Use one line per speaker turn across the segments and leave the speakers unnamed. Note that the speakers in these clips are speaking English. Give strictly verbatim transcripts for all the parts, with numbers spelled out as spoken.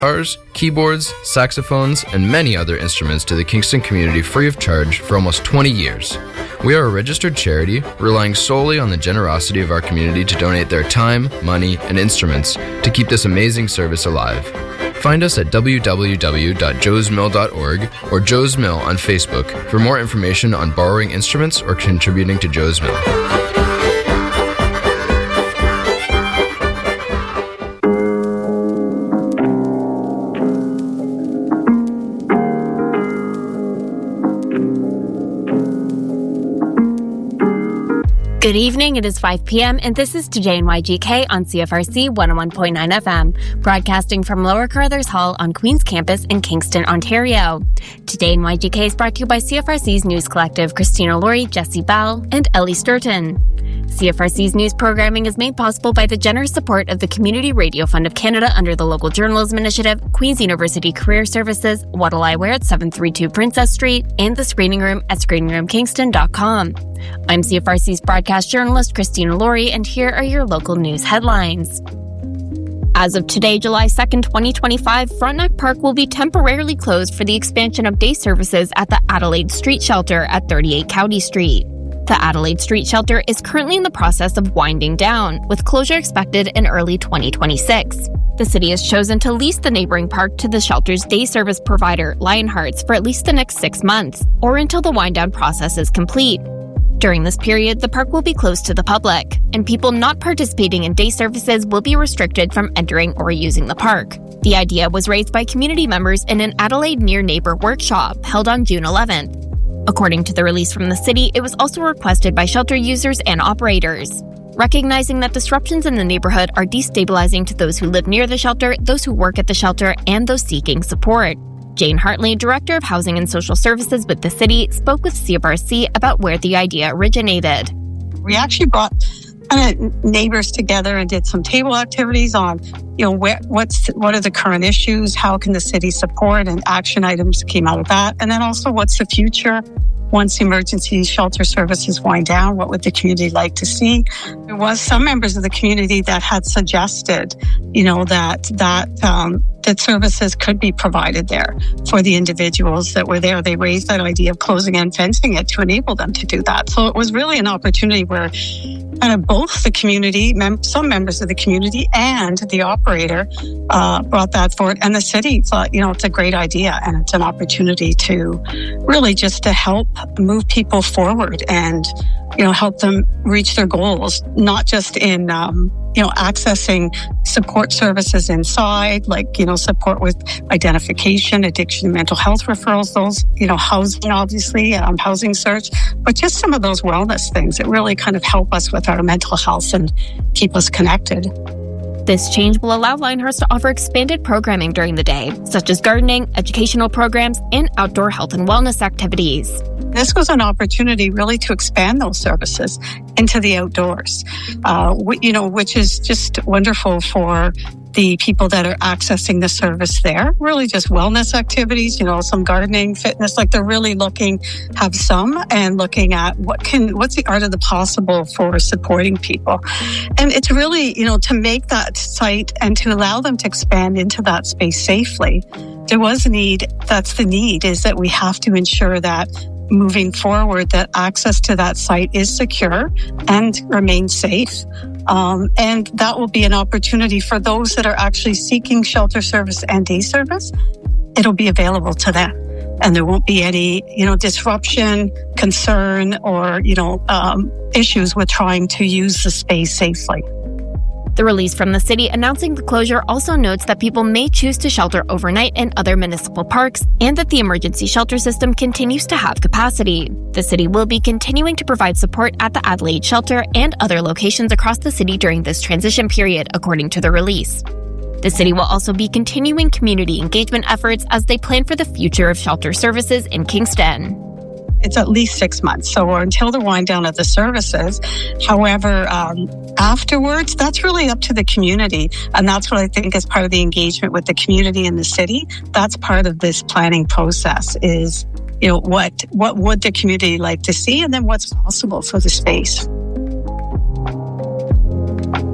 guitars, keyboards, saxophones, and many other instruments to the Kingston community free of charge for almost twenty years. We are a registered charity, relying solely on the generosity of our community to donate their time, money, and instruments to keep this amazing service alive. Find us at w w w dot joes mill dot org or Joe's Mill on Facebook for more information on borrowing instruments or contributing to Joe's Mill.
Good evening, it is five p.m. and this is Today in Y G K on C F R C one oh one point nine F M, broadcasting from Lower Carruthers Hall on Queen's Campus in Kingston, Ontario. Today in Y G K is brought to you by C F R C's News Collective, Christina Laurie, Jesse Bell, and Ellie Sturton. C F R C's news programming is made possible by the generous support of the Community Radio Fund of Canada under the Local Journalism Initiative, Queen's University Career Services, Waddle Eyewear at seven thirty-two Princess Street, and the Screening Room at screening room kingston dot com. I'm C F R C's broadcast journalist, Christina Laurie, and here are your local news headlines. As of today, July second, twenty twenty-five, Frontenac Park will be temporarily closed for the expansion of day services at the Adelaide Street Shelter at thirty-eight County Street. The Adelaide Street Shelter is currently in the process of winding down, with closure expected in early twenty twenty-six. The city has chosen to lease the neighboring park to the shelter's day service provider, Lionhearts, for at least the next six months, or until the wind-down process is complete. During this period, the park will be closed to the public, and people not participating in day services will be restricted from entering or using the park. The idea was raised by community members in an Adelaide Near Neighbour workshop held on June eleventh. According to the release from the city, it was also requested by shelter users and operators. Recognizing that disruptions in the neighborhood are destabilizing to those who live near the shelter, those who work at the shelter, and those seeking support. Jane Hartley, Director of Housing and Social Services with the city, spoke with C F R C about where the idea originated.
We actually brought kind of neighbors together and did some table activities on, you know, where, what's what are the current issues, how can the city support, and action items came out of that. And then also, what's the future once emergency shelter services wind down? What would the community like to see? There was some members of the community that had suggested, you know, that that um, that services could be provided there for the individuals that were there. They raised that idea of closing and fencing it to enable them to do that. So it was really an opportunity where kind of both the community, mem- some members of the community and the operator uh, brought that forward. And the city thought, you know, it's a great idea and it's an opportunity to really just to help move people forward and, you know, help them reach their goals, not just in, um, you know, accessing support services inside, like, you know, support with identification, addiction, and mental health referrals, those, you know, housing, obviously, um, housing search, but just some of those wellness things that really kind of help us with our mental health and keep us connected.
This change will allow Lionhearts to offer expanded programming during the day, such as gardening, educational programs, and outdoor health and wellness activities.
This was an opportunity really to expand those services into the outdoors, uh, you know, which is just wonderful for the people that are accessing the service there. Really just wellness activities, you know, some gardening, fitness, like they're really looking, have some, and looking at what can, what's the art of the possible for supporting people. And it's really, you know, to make that site and to allow them to expand into that space safely. There was a need, that's the need, is that we have to ensure that moving forward, that access to that site is secure and remains safe. Um, and that will be an opportunity for those that are actually seeking shelter service and day service. It'll be available to them. And there won't be any, you know, disruption, concern, or, you know, um, issues with trying to use the space safely.
The release from the city announcing the closure also notes that people may choose to shelter overnight in other municipal parks and that the emergency shelter system continues to have capacity. The city will be continuing to provide support at the Adelaide Shelter and other locations across the city during this transition period, according to the release. The city will also be continuing community engagement efforts as they plan for the future of shelter services in Kingston.
It's at least six months, so until the wind down of the services. However, um, afterwards, that's really up to the community. And that's what I think is part of the engagement with the community and the city. That's part of this planning process is, you know, what, what would the community like to see, and then what's possible for the space.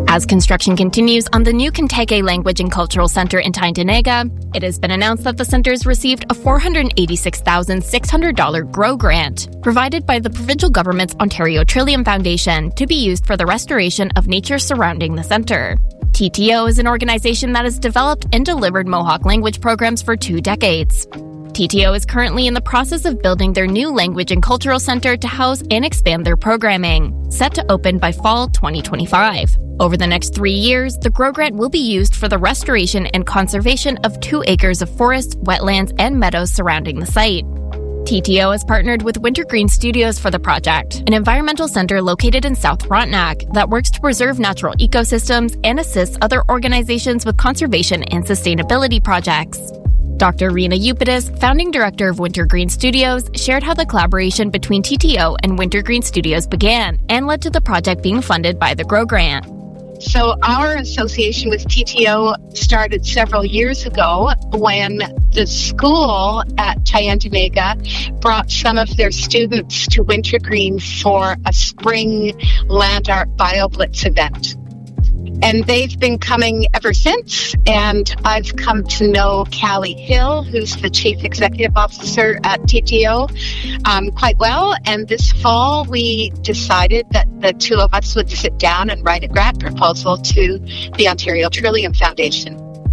As construction continues on the new Contege Language and Cultural Center in Tyendinaga, it has been announced that the center's received a four hundred eighty-six thousand six hundred dollars GROW grant provided by the provincial government's Ontario Trillium Foundation to be used for the restoration of nature surrounding the center. T T O is an organization that has developed and delivered Mohawk language programs for two decades. T T O is currently in the process of building their new language and cultural center to house and expand their programming, set to open by fall twenty twenty-five. Over the next three years, the GROW grant will be used for the restoration and conservation of two acres of forests, wetlands, and meadows surrounding the site. T T O has partnered with Wintergreen Studios for the project, an environmental center located in South Frontenac that works to preserve natural ecosystems and assists other organizations with conservation and sustainability projects. Doctor Rena Eupitis, founding director of Wintergreen Studios, shared how the collaboration between T T O and Wintergreen Studios began and led to the project being funded by the GROW grant.
So our association with T T O started several years ago when the school at Tyendinaga brought some of their students to Wintergreen for a spring land art BioBlitz event. And they've been coming ever since, and I've come to know Callie Hill, who's the Chief Executive Officer at T T O, um, quite well. And this fall, we decided that the two of us would sit down and write a grant proposal to the Ontario Trillium Foundation.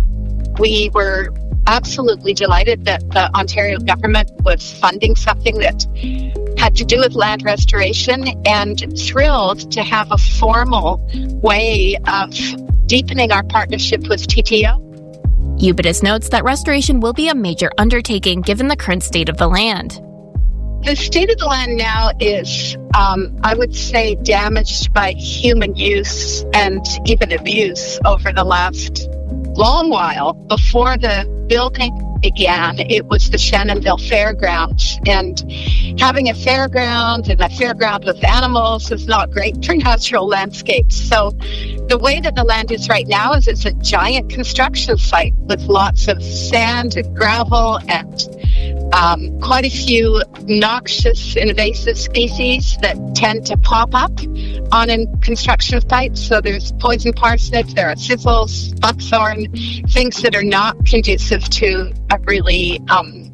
We were absolutely delighted that the Ontario government was funding something that had to do with land restoration, and thrilled to have a formal way of deepening our partnership with T T O.
Eupitis notes that restoration will be a major undertaking given the current state of the land.
The state of the land now is, um, I would say, damaged by human use and even abuse over the last long while. Before the building began, it was the Shannonville Fairgrounds, and having a fairground and a fairground with animals is not great for natural landscapes. So the way that the land is right now is it's a giant construction site with lots of sand and gravel and um, quite a few noxious invasive species that tend to pop up on a construction site. So there's poison parsnip, there are thistles, buckthorn, things that are not conducive to a really um,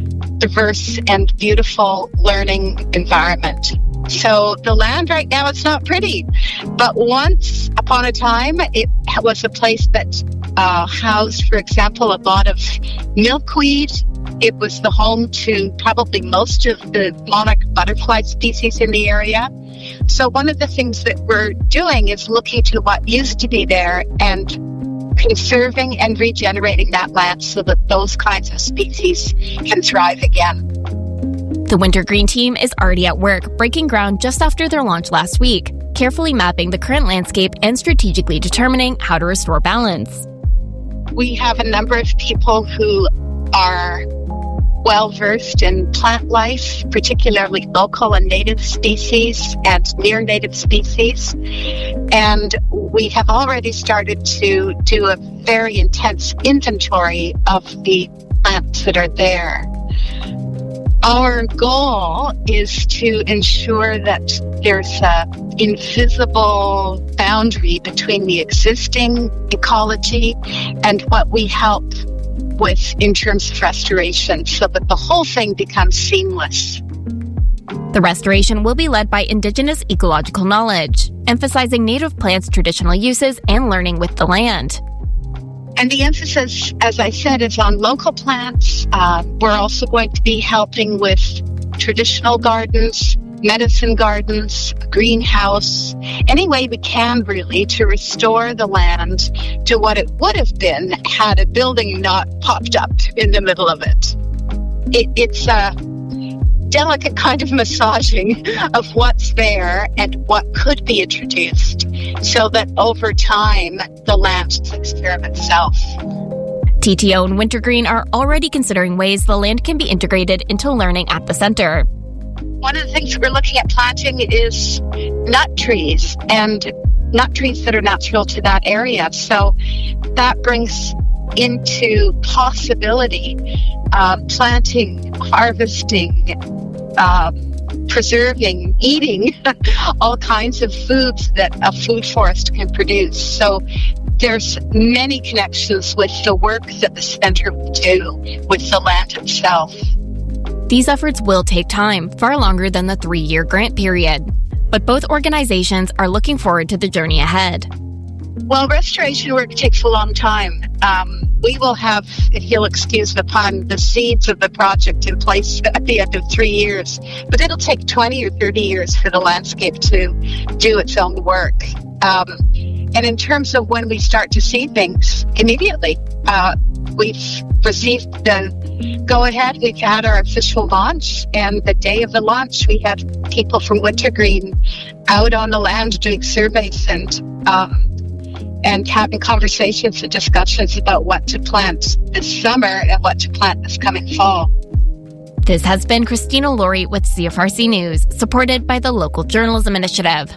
diverse and beautiful learning environment. So the land right now, it's not pretty. But once upon a time, it was a place that uh, housed, for example, a lot of milkweed. It was the home to probably most of the monarch butterfly species in the area. So one of the things that we're doing is looking to what used to be there and conserving and regenerating that land so that those kinds of species can thrive again.
The Wintergreen team is already at work, breaking ground just after their launch last week, carefully mapping the current landscape and strategically determining how to restore balance.
We have a number of people who are well-versed in plant life, particularly local and native species and near native species. And we have already started to do a very intense inventory of the plants that are there. Our goal is to ensure that there's an invisible boundary between the existing ecology and what we help with in terms of restoration, so that the whole thing becomes seamless.
The restoration will be led by Indigenous ecological knowledge, emphasizing native plants' traditional uses and learning with the land.
And the emphasis, as I said, is on local plants. Uh, we're also going to be helping with traditional gardens, medicine gardens, a greenhouse, any way we can really to restore the land to what it would have been had a building not popped up in the middle of it. it it's a delicate kind of massaging of what's there and what could be introduced so that over time the land takes care of itself.
T T O and Wintergreen are already considering ways the land can be integrated into learning at the center.
One of the things we're looking at planting is nut trees, and nut trees that are natural to that area. So that brings into possibility uh, planting, harvesting, uh, preserving, eating all kinds of foods that a food forest can produce. So there's many connections with the work that the center will do with the land itself.
These efforts will take time, far longer than the three-year grant period. But both organizations are looking forward to the journey ahead.
Well, restoration work takes a long time. Um, we will have, if you'll excuse the pun, the seeds of the project in place at the end of three years. But it'll take twenty or thirty years for the landscape to do its own work. Um, and in terms of when we start to see things, immediately. Uh, we've received the go-ahead. We've had our official launch. And the day of the launch, we had people from Wintergreen out on the land doing surveys and um, and having conversations and discussions about what to plant this summer and what to plant this coming fall.
This has been Christina Laurie with C F R C News, supported by the Local Journalism Initiative.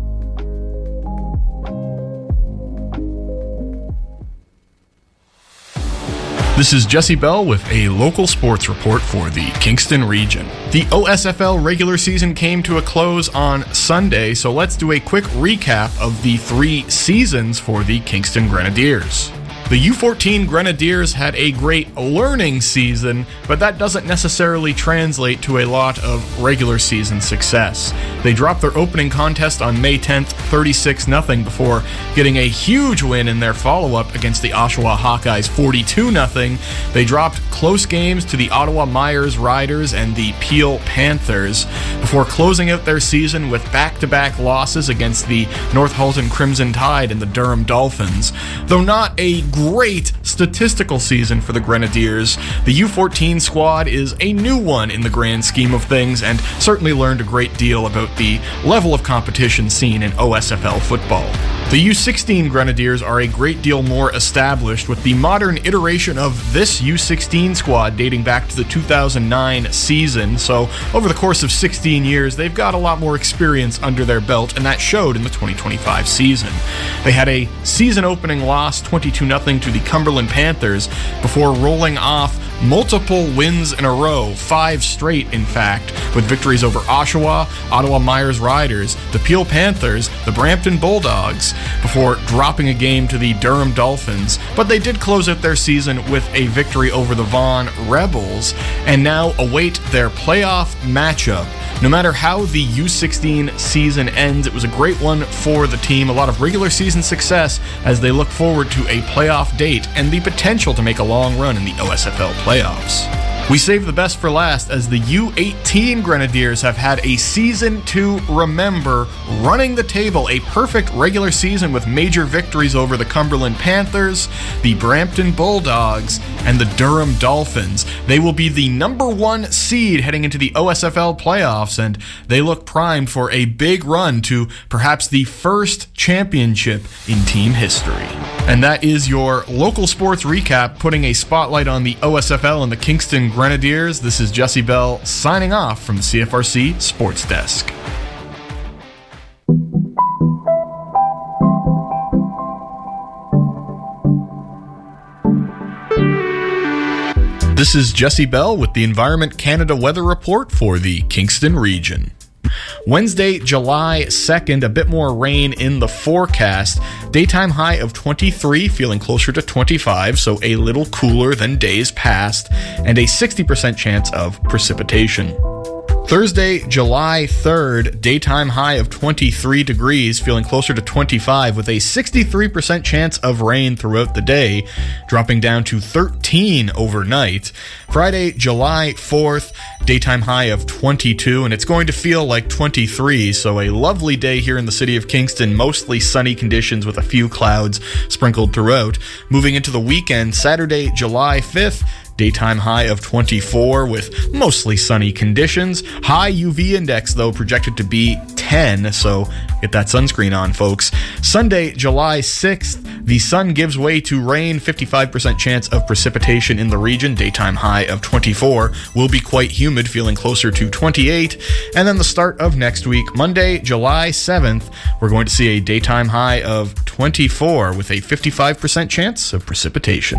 This is Jesse Bell with a local sports report for the Kingston region. The O S F L regular season came to a close on Sunday, so let's do a quick recap of the three seasons for the Kingston Grenadiers. The U fourteen Grenadiers had a great learning season, but that doesn't necessarily translate to a lot of regular season success. They dropped their opening contest on May tenth, thirty-six nothing, before getting a huge win in their follow-up against the Oshawa Hawkeyes, forty-two nothing. They dropped close games to the Ottawa Myers Riders and the Peel Panthers before closing out their season with back-to-back losses against the North Halton Crimson Tide and the Durham Dolphins. Though not a great statistical season for the Grenadiers, the U fourteen squad is a new one in the grand scheme of things and certainly learned a great deal about the level of competition seen in O S F L football. The U sixteen Grenadiers are a great deal more established, with the modern iteration of this U sixteen squad dating back to the two thousand nine season, so over the course of sixteen years they've got a lot more experience under their belt, and that showed in the twenty twenty-five season. They had a season opening loss twenty-two nothing to the Cumberland Panthers before rolling off multiple wins in a row, five straight in fact, with victories over Oshawa, Ottawa Myers Riders, the Peel Panthers, the Brampton Bulldogs, before dropping a game to the Durham Dolphins. But they did close out their season with a victory over the Vaughan Rebels, and now await their playoff matchup. No matter how the U sixteen season ends, it was a great one for the team, a lot of regular season success as they look forward to a playoff date and the potential to make a long run in the O S F L playoffs. We save the best for last, as the U eighteen Grenadiers have had a season to remember, running the table, a perfect regular season with major victories over the Cumberland Panthers, the Brampton Bulldogs, and the Durham Dolphins. They will be the number one seed heading into the O S F L playoffs, and they look primed for a big run to perhaps the first championship in team history. And that is your local sports recap, putting a spotlight on the O S F L and the Kingston Grenadiers. This is Jesse Bell signing off from the C F R C Sports Desk. This is Jesse Bell with the Environment Canada Weather Report for the Kingston region. Wednesday, July second, a bit more rain in the forecast. Daytime high of twenty-three, feeling closer to twenty-five, so a little cooler than days past, and a sixty percent chance of precipitation. Thursday, July third, daytime high of twenty-three degrees, feeling closer to twenty-five, with a sixty-three percent chance of rain throughout the day, dropping down to thirteen overnight. Friday, July fourth, daytime high of twenty-two, and it's going to feel like twenty-three, so a lovely day here in the city of Kingston, mostly sunny conditions with a few clouds sprinkled throughout. Moving into the weekend, Saturday, July fifth, daytime high of twenty-four with mostly sunny conditions. High U V index, though, projected to be ten, so get that sunscreen on, folks. Sunday, July sixth, the sun gives way to rain, fifty-five percent chance of precipitation in the region. Daytime high of twenty-four, will be quite humid, feeling closer to twenty-eight. And then the start of next week, Monday, July seventh, we're going to see a daytime high of twenty-four with a fifty-five percent chance of precipitation.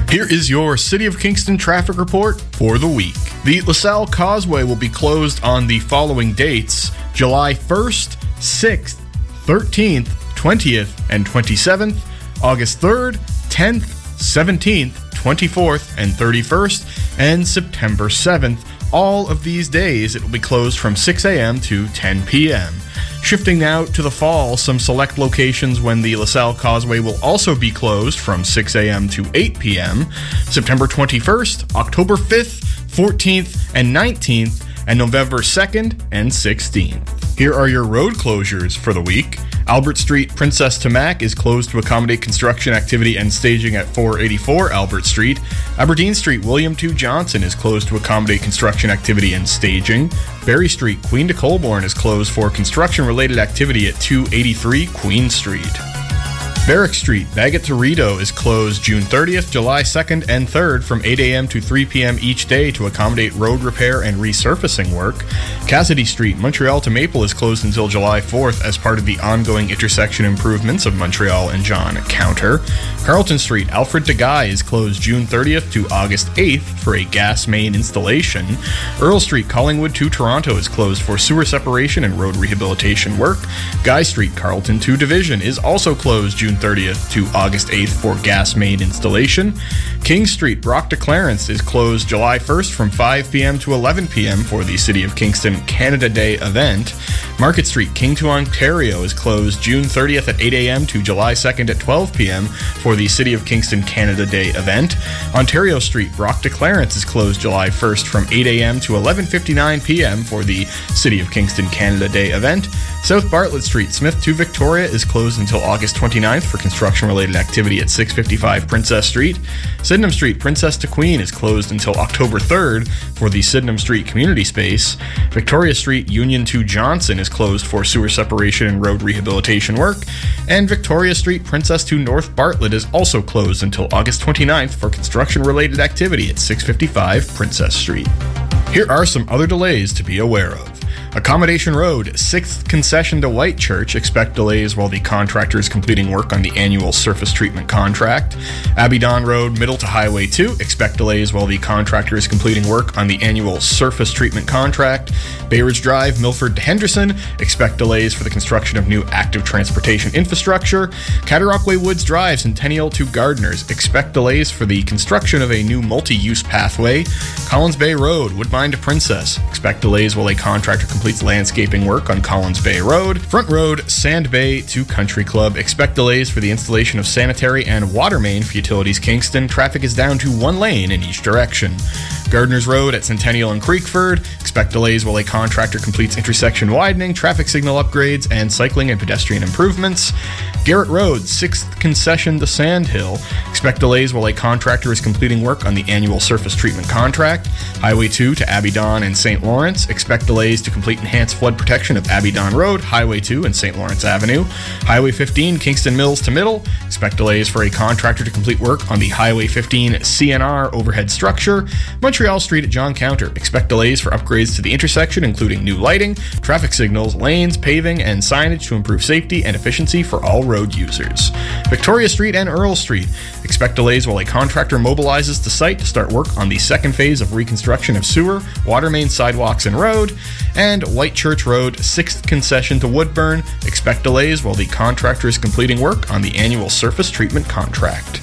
Here is your City of Kingston traffic report for the week. The LaSalle Causeway will be closed on the following dates: July first, sixth, thirteenth, twentieth, and twenty-seventh, August third, tenth, seventeenth, twenty-fourth, and thirty-first, and September seventh. All of these days, it will be closed from six a.m. to ten p.m. Shifting now to the fall, some select locations when the LaSalle Causeway will also be closed from six a.m. to eight p.m. September twenty-first, October fifth, fourteenth, and nineteenth, and November second and sixteenth. Here are your road closures for the week. Albert Street, Princess to Mac is closed to accommodate construction activity and staging at four eighty-four Albert Street. Aberdeen Street, William two Johnson is closed to accommodate construction activity and staging. Berry Street, Queen to Colborne is closed for construction-related activity at two eighty-three Queen Street. Barrack Street, Bagot to Rideau is closed June thirtieth, July second, and third from eight a.m. to three p.m. each day to accommodate road repair and resurfacing work. Cassidy Street, Montreal to Maple is closed until July fourth as part of the ongoing intersection improvements of Montreal and John Counter. Carlton Street, Alfred de Guy is closed June thirtieth to August eighth for a gas main installation. Earl Street, Collingwood to Toronto is closed for sewer separation and road rehabilitation work. Guy Street, Carlton to Division is also closed June thirtieth to August eighth for gas main installation. King Street, Brock to Clarence is closed July first from five p.m. to eleven p.m. for the City of Kingston Canada Day event. Market Street, King to Ontario is closed June thirtieth at eight a.m. to July second at twelve p.m. for the City of Kingston Canada Day event. Ontario Street, Brock to Clarence is closed July first from eight a.m. to eleven fifty-nine p.m. for the City of Kingston Canada Day event. South Bartlett Street, Smith to Victoria is closed until August twenty-ninth for construction-related activity at six fifty-five Princess Street. Sydenham Street, Princess to Queen is closed until October third for the Sydenham Street Community Space. Victoria Street, Union to Johnson is closed for sewer separation and road rehabilitation work. And Victoria Street, Princess to North Bartlett is also closed until August twenty-ninth for construction-related activity at six fifty-five Princess Street. Here are some other delays to be aware of. Accommodation Road, sixth concession to Whitechurch, expect delays while the contractor is completing work on the annual surface treatment contract. Abidon Road, middle to Highway two, expect delays while the contractor is completing work on the annual surface treatment contract. Bayridge Drive, Milford to Henderson, expect delays for the construction of new active transportation infrastructure. Cataraqui Woods Drive, Centennial to Gardeners, expect delays for the construction of a new multi-use pathway. Collins Bay Road, Woodbine to Princess, expect delays while a contractor completes landscaping work on Collins Bay Road. Front Road, Sand Bay to Country Club, expect delays for the installation of sanitary and water main for Utilities Kingston. Traffic is down to one lane in each direction. Gardeners Road at Centennial and Creekford, expect delays while a contractor completes intersection widening, traffic signal upgrades, and cycling and pedestrian improvements. Garrett Road, sixth concession to Sandhill, expect delays while a contractor is completing work on the annual surface treatment contract. Highway two to Abidon and Saint Lawrence, expect delays to complete enhanced flood protection of Abidon Road, Highway two, and Saint Lawrence Avenue. Highway fifteen, Kingston Mills to Middle, expect delays for a contractor to complete work on the Highway fifteen C N R overhead structure. Montreal Street at John Counter, expect delays for upgrades to the intersection, including new lighting, traffic signals, lanes, paving, and signage to improve safety and efficiency for all road users. Victoria Street and Earl Street, expect delays while a contractor mobilizes the site to start work on the second phase of reconstruction of sewer, water main, sidewalks, and road. And Whitechurch Road, sixth concession to Woodburn, expect delays while the contractor is completing work on the annual surface treatment contract.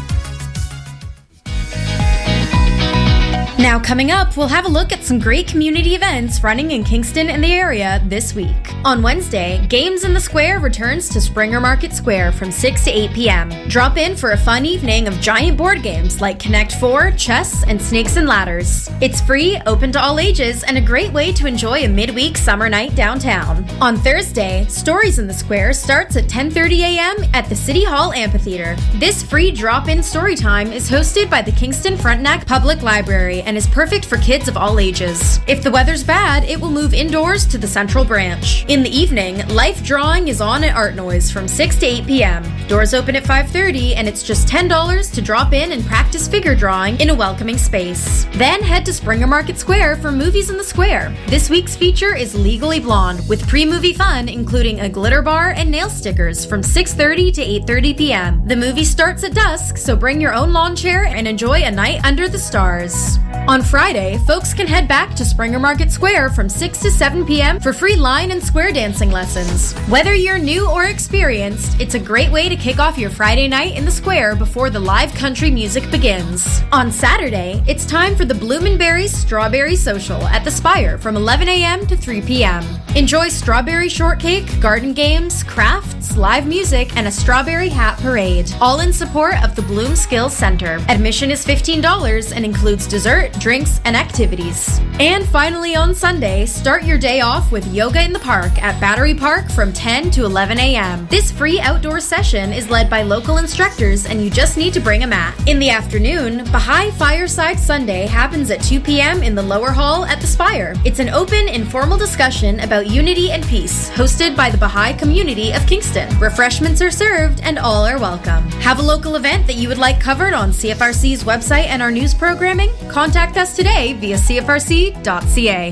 Now coming up, we'll have a look at some great community events running in Kingston and the area this week. On Wednesday, Games in the Square returns to Springer Market Square from six to eight p.m. Drop in for a fun evening of giant board games like Connect four, chess, and Snakes and Ladders. It's free, open to all ages, and a great way to enjoy a midweek summer night downtown. On Thursday, Stories in the Square starts at ten thirty a.m. at the City Hall Amphitheater. This free drop-in story time is hosted by the Kingston Frontenac Public Library and and is perfect for kids of all ages. If the weather's bad, it will move indoors to the Central Branch. In the evening, Life Drawing is on at Art Noise from six to eight p.m. Doors open at five thirty, and it's just ten dollars to drop in and practice figure drawing in a welcoming space. Then head to Springer Market Square for Movies in the Square. This week's feature is Legally Blonde, with pre-movie fun including a glitter bar and nail stickers from six thirty to eight thirty p.m. The movie starts at dusk, so bring your own lawn chair and enjoy a night under the stars. On Friday, folks can head back to Springer Market Square from six to seven p.m. for free line and square dancing lessons. Whether you're new or experienced, it's a great way to kick off your Friday night in the square before the live country music begins. On Saturday, it's time for the Bloominberry Strawberry Social at the Spire from eleven a.m. to three p.m. Enjoy strawberry shortcake, garden games, crafts, live music, and a strawberry hat parade, all in support of the Bloom Skills Center. Admission is fifteen dollars and includes dessert, drinks, and activities. And finally on Sunday, start your day off with Yoga in the Park at Battery Park from ten to eleven a.m. This free outdoor session is led by local instructors, and you just need to bring a mat. In the afternoon, Baha'i Fireside Sunday happens at two p.m. in the lower hall at the Spire. It's an open, informal discussion about unity and peace, hosted by the Baha'i community of Kingston. Refreshments are served, and all are welcome. Have a local event that you would like covered on C F R C's website and our news programming? Contact us today via c f r c dot c a.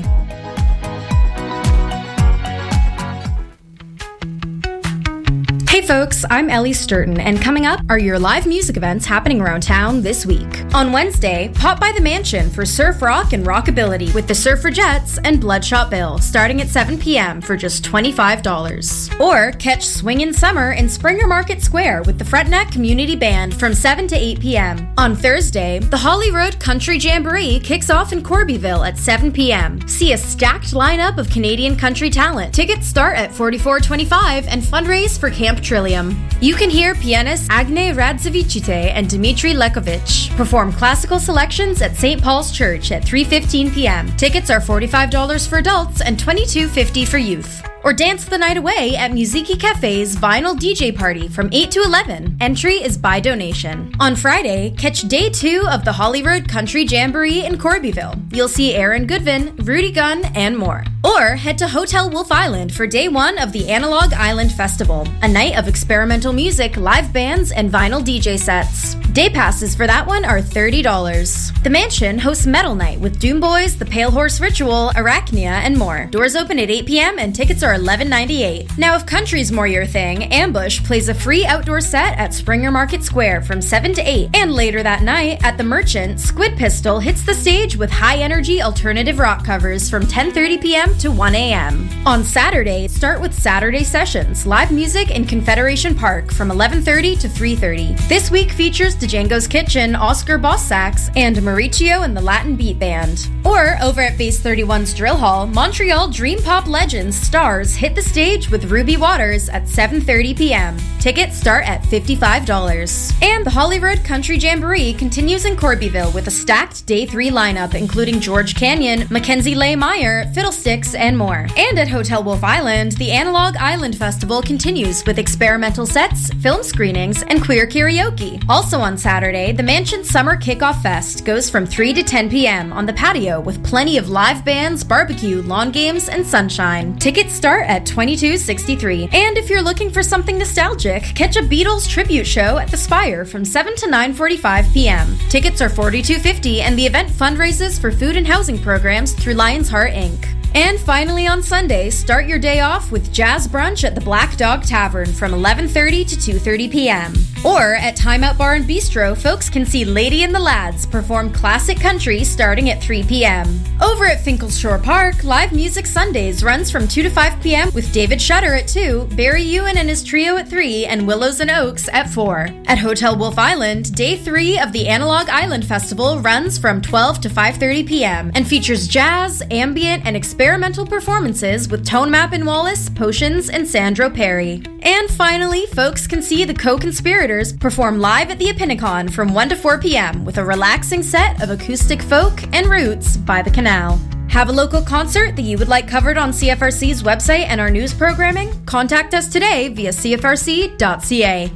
Hey folks, I'm Ellie Sturton, and coming up are your live music events happening around town this week. On Wednesday, pop by the Mansion for surf rock and rockability with the Surfragettes and Bloodshot Bill, starting at seven p.m. for just twenty-five dollars. Or catch Swingin' Summer in Springer Market Square with the Fretneck Community Band from seven to eight p.m. On Thursday, the Holly Road Country Jamboree kicks off in Corbyville at seven p.m. See a stacked lineup of Canadian country talent. Tickets start at forty-four twenty-five and fundraise for Camp Trillium. You can hear pianists Agne Radzivicite and Dmitry Lekovich perform classical selections at Saint Paul's Church at three fifteen p.m. Tickets are forty-five dollars for adults and twenty-two fifty for youth. Or dance the night away at Musiki Cafe's Vinyl D J Party from eight to eleven. Entry is by donation. On Friday, catch day two of the Holly Road Country Jamboree in Corbyville. You'll see Aaron Goodvin, Rudy Gunn, and more. Or head to Hotel Wolf Island for day one of the Analog Island Festival, a night of experimental music, live bands, and vinyl D J sets. Day passes for that one are thirty dollars. The Mansion hosts Metal Night with Doom Boys, The Pale Horse Ritual, Arachnia, and more. Doors open at eight p.m. and tickets are eleven ninety-eight. Now, if country's more your thing, Ambush plays a free outdoor set at Springer Market Square from seven to eight. And later that night, at the Merchant, Squid Pistol hits the stage with high-energy alternative rock covers from ten thirty p.m. to one a.m. On Saturday, start with Saturday Sessions, live music in Confederation Park from eleven thirty to three thirty. This week features Django's Kitchen, Oscar Boss Sax, and Mauricio and the Latin Beat Band. Or, over at Base thirty-one's Drill Hall, Montreal Dream Pop legends Stars hit the stage with Ruby Waters at seven thirty p.m. Tickets start at fifty-five dollars. And the Holly Road Country Jamboree continues in Corbyville with a stacked day three lineup including George Canyon, Mackenzie Leigh Meyer, Fiddlesticks, and more. And at Hotel Wolf Island, the Analog Island Festival continues with experimental sets, film screenings, and queer karaoke. Also on Saturday, the Mansion Summer Kickoff Fest goes from three to ten p.m. on the patio with plenty of live bands, barbecue, lawn games, and sunshine. Tickets start at twenty-two sixty-three. And if you're looking for something nostalgic, catch a Beatles tribute show at the Spire from seven to nine forty-five p.m. Tickets are forty-two fifty, and the event fundraises for food and housing programs through Lion's Heart Incorporated. And finally on Sunday, start your day off with jazz brunch at the Black Dog Tavern from eleven thirty to two thirty p.m. Or at Time Out Bar and Bistro, folks can see Lady and the Lads perform classic country starting at three p.m. Over at Finkelshore Park, Live Music Sundays runs from two to five p.m. with David Shutter at two, Barry Ewan and his trio at three, and Willows and Oaks at four. At Hotel Wolf Island, day three of the Analog Island Festival runs from twelve to five thirty p.m. and features jazz, ambient, and experimental experimental performances with Tone Map and Wallace, Potions, and Sandro Perry. And finally, folks can see the Co-Conspirators perform live at the Epinicon from one to four p.m. with a relaxing set of acoustic folk and roots by the Canal. Have a local concert that you would like covered on C F R C's website and our news programming? Contact us today via c f r c dot c a.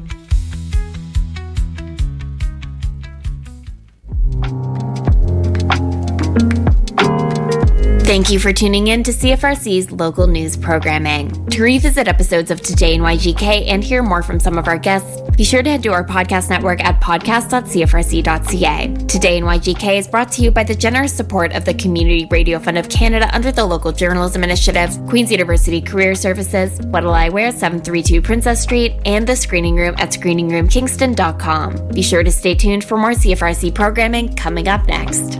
Thank you for tuning in to C F R C's local news programming. To revisit episodes of Today in Y G K and hear more from some of our guests, be sure to head to our podcast network at podcast dot c f r c dot c a. Today in Y G K is brought to you by the generous support of the Community Radio Fund of Canada under the Local Journalism Initiative, Queen's University Career Services, What'll I Wear, seven thirty-two Princess Street, and the Screening Room at screening room kingston dot com. Be sure to stay tuned for more C F R C programming coming up next.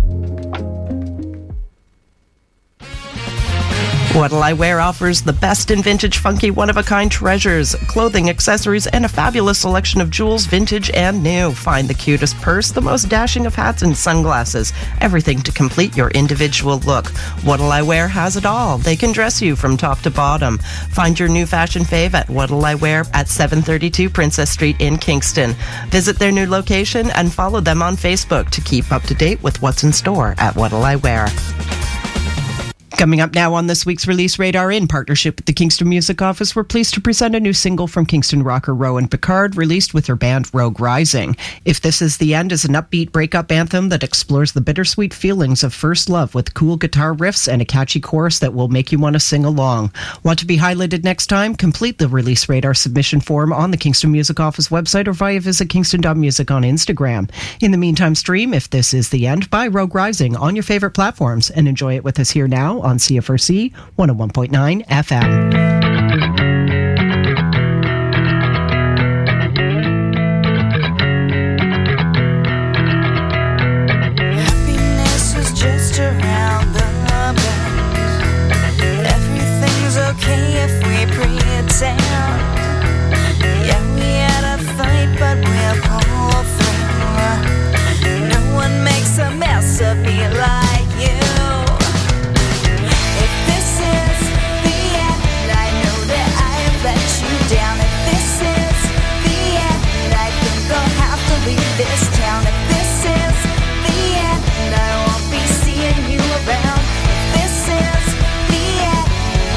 What'll I Wear offers the best in vintage, funky, one-of-a-kind treasures, clothing, accessories, and a fabulous selection of jewels, vintage and new. Find the cutest purse, the most dashing of hats and sunglasses, everything to complete your individual look. What'll I Wear has it all. They can dress you from top to bottom. Find your new fashion fave at What'll I Wear at seven thirty-two Princess Street in Kingston. Visit their new location and follow them on Facebook to keep up to date with what's in store at What'll I Wear. Coming up now on this week's Release Radar, in partnership with the Kingston Music Office, we're pleased to present a new single from Kingston rocker Rowan Picard, released with her band Rogue Rising. If This Is the End is an upbeat breakup anthem that explores the bittersweet feelings of first love with cool guitar riffs and a catchy chorus that will make you want to sing along. Want to be highlighted next time? Complete the Release Radar submission form on the Kingston Music Office website or via visit kingston dot music on Instagram. In the meantime, stream If This Is the End by Rogue Rising on your favorite platforms and enjoy it with us here now on C F R C one oh one point nine F M.
Happiness is just around the bend. Everything's okay if we pretend. Yeah, we had a fight, but we'll pull through. No one makes a mess of me like you. This town, if this is the end, I won't be seeing you around. If this is the end,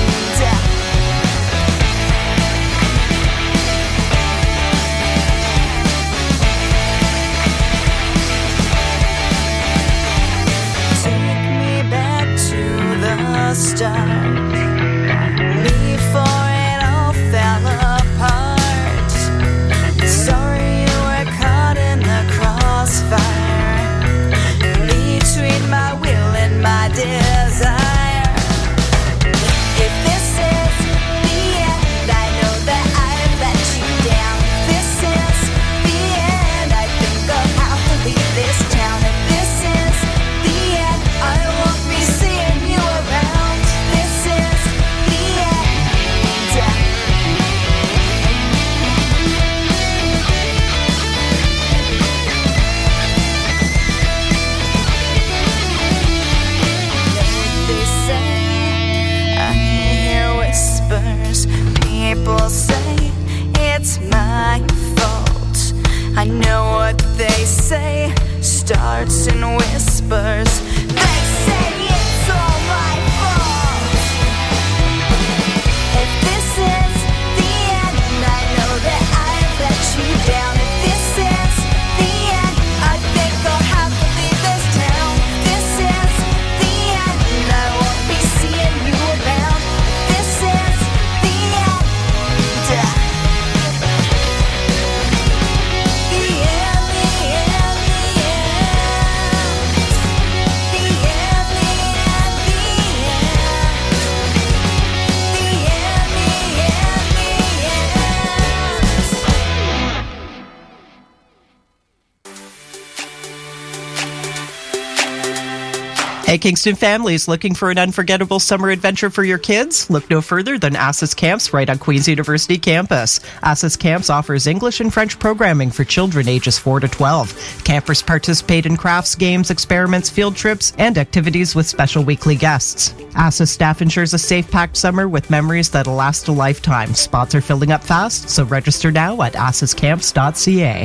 take me back to the start, before it all fell apart. Sorry you were caught in the crossfire between my will and my desire. If this is the end, I know that I've let you down. If this is the end, I think I'll have to leave this town. If this is the end, I won't be seeing you around. This is the end. People say it's my fault. I know what they say starts in whispers. They say it's all my fault. If this is the end, I know that I've let you down. If this is the end, I think I'll have to leave this town. If this is the end, I won't be seeing you around. If this is the end.
Hey, Kingston families, looking for an unforgettable summer adventure for your kids? Look no further than Assa's Camps right on Queen's University campus. Assa's Camps offers English and French programming for children ages four to twelve. Campers participate in crafts, games, experiments, field trips, and activities with special weekly guests. Assa staff ensures a safe-packed summer with memories that'll last a lifetime. Spots are filling up fast, so register now at assas camps dot c a.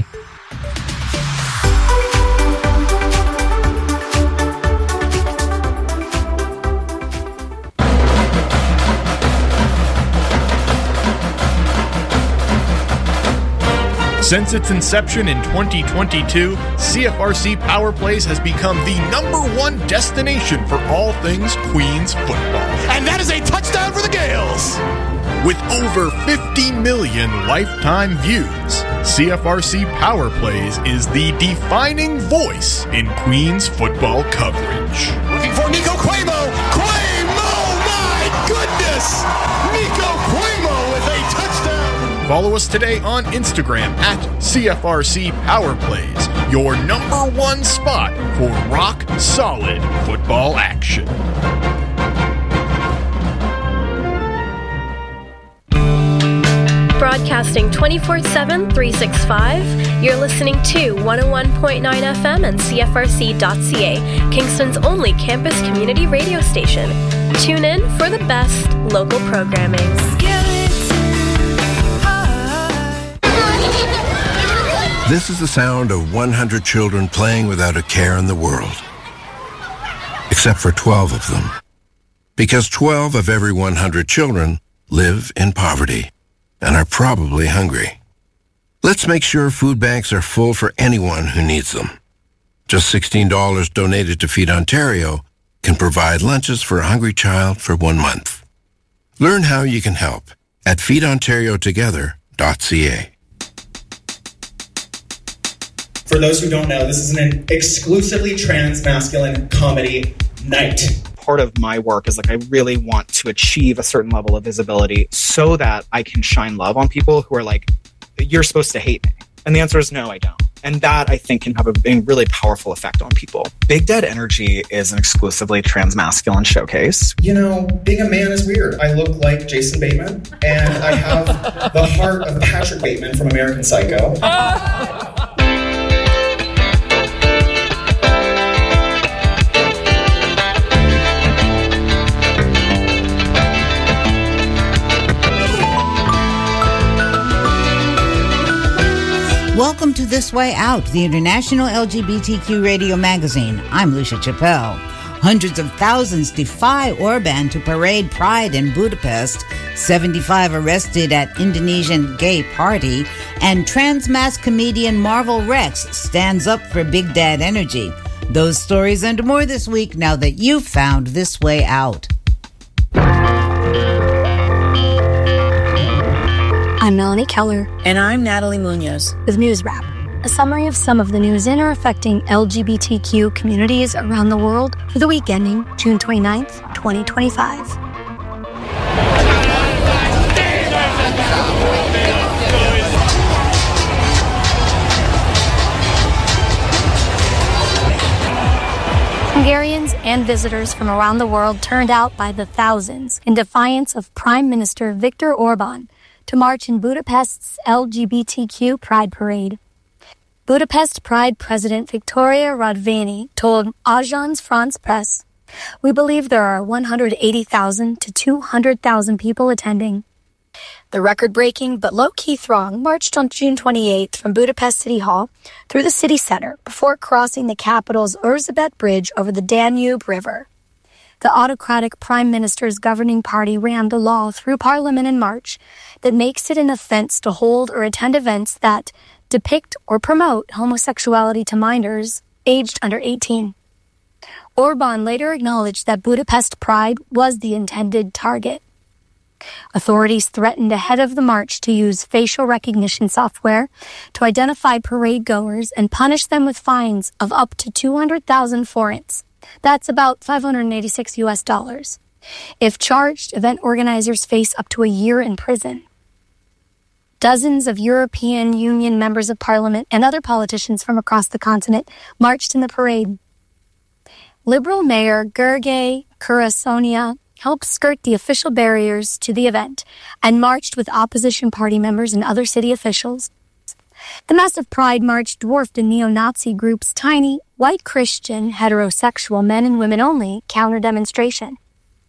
Since its inception in twenty twenty-two, C F R C Power Plays has become the number one destination for all things Queens football.
And that is a touchdown for the Gales!
With over fifty million lifetime views, C F R C Power Plays is the defining voice in Queens football coverage.
Looking for Nico Cuomo! Cuomo! My goodness! Nico Cuomo with a touchdown!
Follow us today on Instagram at C F R C Power Plays, your number one spot for rock solid football action.
Broadcasting twenty-four seven, three sixty-five, you're listening to one oh one point nine F M and C F R C dot C A, Kingston's only campus community radio station. Tune in for the best local programming.
This is the sound of one hundred children playing without a care in the world. Except for twelve of them. Because twelve of every one hundred children live in poverty and are probably hungry. Let's make sure food banks are full for anyone who needs them. Just sixteen dollars donated to Feed Ontario can provide lunches for a hungry child for one month. Learn how you can help at feed ontario together dot c a.
For those who don't know, this is an exclusively trans-masculine comedy night.
Part of my work is like I really want to achieve a certain level of visibility so that I can shine love on people who are like, you're supposed to hate me. And the answer is no, I don't. And that, I think, can have a, a really powerful effect on people. Big Dead Energy is an exclusively trans-masculine showcase.
You know, being a man is weird. I look like Jason Bateman, and I have the heart of Patrick Bateman from American Psycho.
Welcome to This Way Out, the international L G B T Q radio magazine. I'm Lucia Chappelle. Hundreds of thousands defy Orban to parade pride in Budapest, seventy-five arrested at Indonesian gay party, and trans-mass comedian Marvel Rex stands up for Big Dad Energy. Those stories and more this week now that you've found This Way Out.
I'm Melanie Keller.
And I'm Natalie Munoz.
With News Wrap, a summary of some of the news in or affecting L G B T Q communities around the world for the week ending June twenty-ninth, twenty twenty-five. Hungarians and visitors from around the world turned out by the thousands in defiance of Prime Minister Viktor Orban to march in Budapest's L G B T Q Pride Parade. Budapest Pride President Victoria Radvani told Agence France Presse, "We believe there are one hundred eighty thousand to two hundred thousand people attending." The record-breaking but low-key throng marched on June twenty-eighth from Budapest City Hall through the city center before crossing the capital's Erzsébet Bridge over the Danube River. The autocratic prime minister's governing party rammed a law through parliament in March that makes it an offense to hold or attend events that depict or promote homosexuality to minors aged under eighteen. Orban later acknowledged that Budapest Pride was the intended target. Authorities threatened ahead of the march to use facial recognition software to identify parade goers and punish them with fines of up to two hundred thousand forints. That's about five hundred eighty-six U S dollars. If charged, event organizers face up to a year in prison. Dozens of European Union members of parliament and other politicians from across the continent marched in the parade. Liberal Mayor Gheorghe Curasonia helped skirt the official barriers to the event and marched with opposition party members and other city officials. The massive pride march dwarfed a neo-Nazi group's tiny, white Christian, heterosexual men and women only counter-demonstration.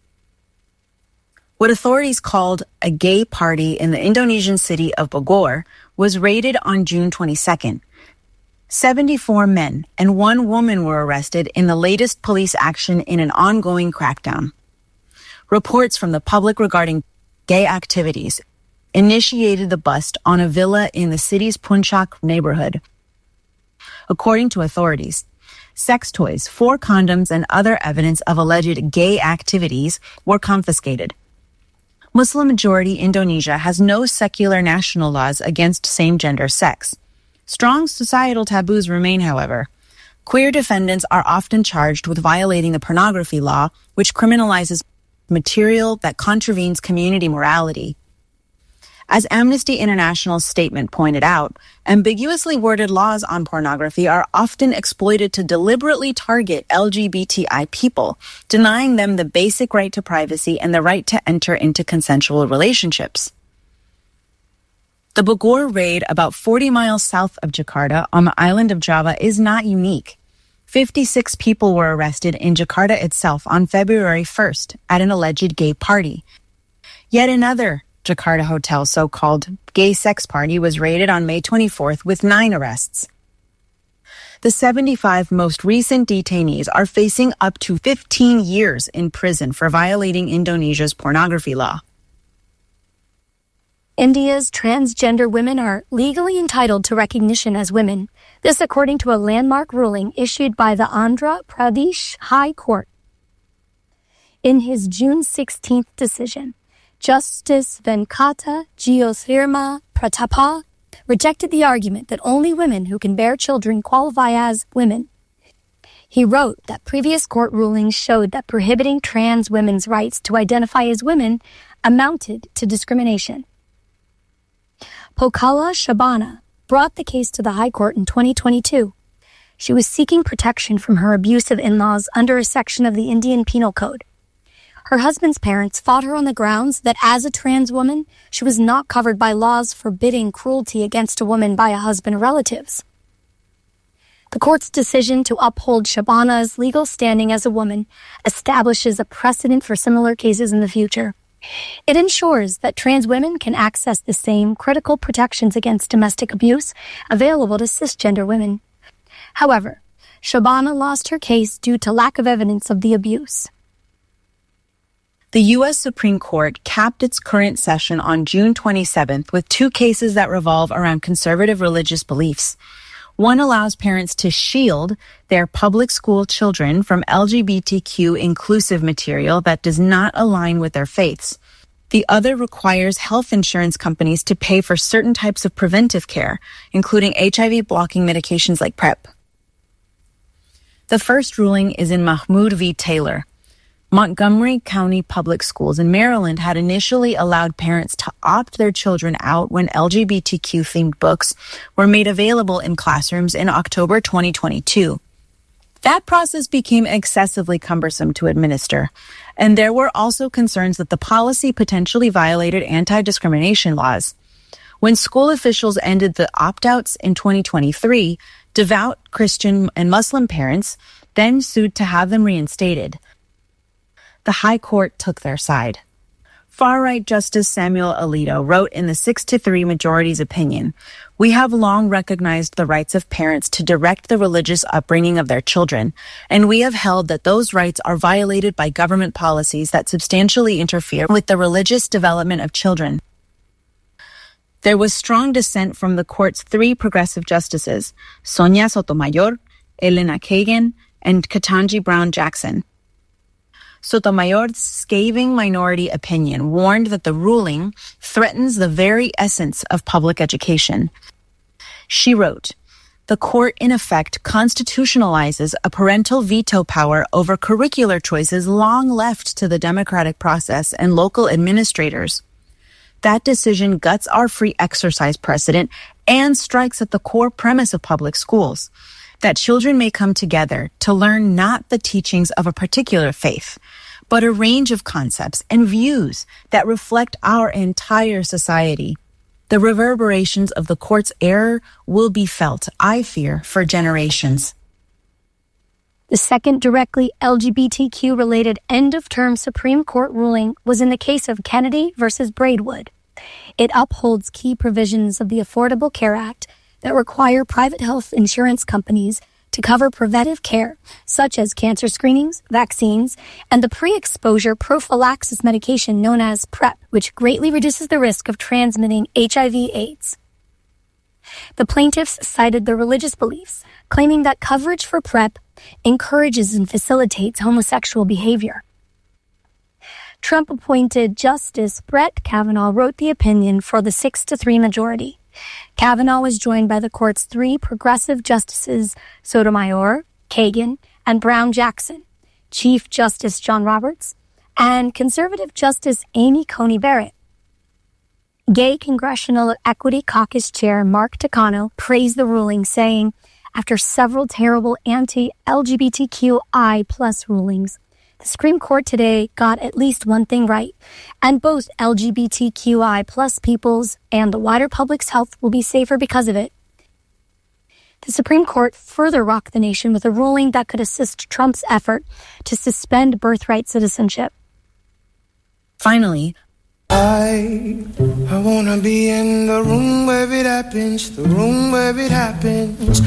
What authorities called a gay party in the Indonesian city of Bogor was raided on June twenty-second. seventy-four men and one woman were arrested in the latest police action in an ongoing crackdown. Reports from the public regarding gay activities initiated the bust on a villa in the city's Punchak neighborhood. According to authorities, sex toys, four condoms, and other evidence of alleged gay activities were confiscated. Muslim-majority Indonesia has no secular national laws against same-gender sex. Strong societal taboos remain, however. Queer defendants are often charged with violating the pornography law, which criminalizes material that contravenes community morality. As Amnesty International's statement pointed out, ambiguously worded laws on pornography are often exploited to deliberately target L G B T I people, denying them the basic right to privacy and the right to enter into consensual relationships. The Bogor raid, about forty miles south of Jakarta on the island of Java, is not unique. fifty-six people were arrested in Jakarta itself on February first at an alleged gay party. Yet another Jakarta hotel so-called gay sex party was raided on May twenty-fourth with nine arrests. The seventy-five most recent detainees are facing up to fifteen years in prison for violating Indonesia's pornography law.
India's transgender women are legally entitled to recognition as women. This according to a landmark ruling issued by the Andhra Pradesh High Court. In his June sixteenth decision, Justice Venkata Geothirma Pratapa rejected the argument that only women who can bear children qualify as women. He wrote that previous court rulings showed that prohibiting trans women's rights to identify as women amounted to discrimination. Pokala Shabana brought the case to the High Court in twenty twenty-two. She was seeking protection from her abusive in-laws under a section of the Indian Penal Code. Her husband's parents fought her on the grounds that as a trans woman, she was not covered by laws forbidding cruelty against a woman by a husband or relatives. The court's decision to uphold Shabana's legal standing as a woman establishes a precedent for similar cases in the future. It ensures that trans women can access the same critical protections against domestic abuse available to cisgender women. However, Shabana lost her case due to lack of evidence of the abuse.
The U S Supreme Court capped its current session on June twenty-seventh with two cases that revolve around conservative religious beliefs. One allows parents to shield their public school children from L G B T Q inclusive material that does not align with their faiths. The other requires health insurance companies to pay for certain types of preventive care, including H I V blocking medications like PrEP. The first ruling is in Mahmoud v. Taylor. Montgomery County Public Schools in Maryland had initially allowed parents to opt their children out when L G B T Q-themed books were made available in classrooms in October twenty twenty-two. That process became excessively cumbersome to administer, and there were also concerns that the policy potentially violated anti-discrimination laws. When school officials ended the opt-outs in twenty twenty-three, devout Christian and Muslim parents then sued to have them reinstated. The High Court took their side. Far-right Justice Samuel Alito wrote in the six to three majority's opinion, "We have long recognized the rights of parents to direct the religious upbringing of their children, and we have held that those rights are violated by government policies that substantially interfere with the religious development of children." There was strong dissent from the court's three progressive justices, Sonia Sotomayor, Elena Kagan, and Ketanji Brown Jackson. Sotomayor's scathing minority opinion warned that the ruling threatens the very essence of public education. She wrote, "The court in effect constitutionalizes a parental veto power over curricular choices long left to the democratic process and local administrators. That decision guts our free exercise precedent and strikes at the core premise of public schools, that children may come together to learn not the teachings of a particular faith, but a range of concepts and views that reflect our entire society. The reverberations of the court's error will be felt, I fear, for generations."
The second directly L G B T Q-related end-of-term Supreme Court ruling was in the case of Kennedy versus Braidwood. It upholds key provisions of the Affordable Care Act that require private health insurance companies to cover preventive care, such as cancer screenings, vaccines, and the pre-exposure prophylaxis medication known as PrEP, which greatly reduces the risk of transmitting H I V AIDS. The plaintiffs cited their religious beliefs, claiming that coverage for PrEP encourages and facilitates homosexual behavior. Trump-appointed Justice Brett Kavanaugh wrote the opinion for the six to three majority. Kavanaugh was joined by the court's three progressive justices, Sotomayor, Kagan, and Brown-Jackson, Chief Justice John Roberts, and conservative Justice Amy Coney Barrett. Gay Congressional Equity Caucus Chair Mark Takano praised the ruling, saying, after several terrible anti-L G B T Q I plus rulings, the Supreme Court today got at least one thing right, and both L G B T Q I plus peoples and the wider public's health will be safer because of it. The Supreme Court further rocked the nation with a ruling that could assist Trump's effort to suspend birthright citizenship.
Finally,
I, I wanna be in the room where it happens, the room where it happens.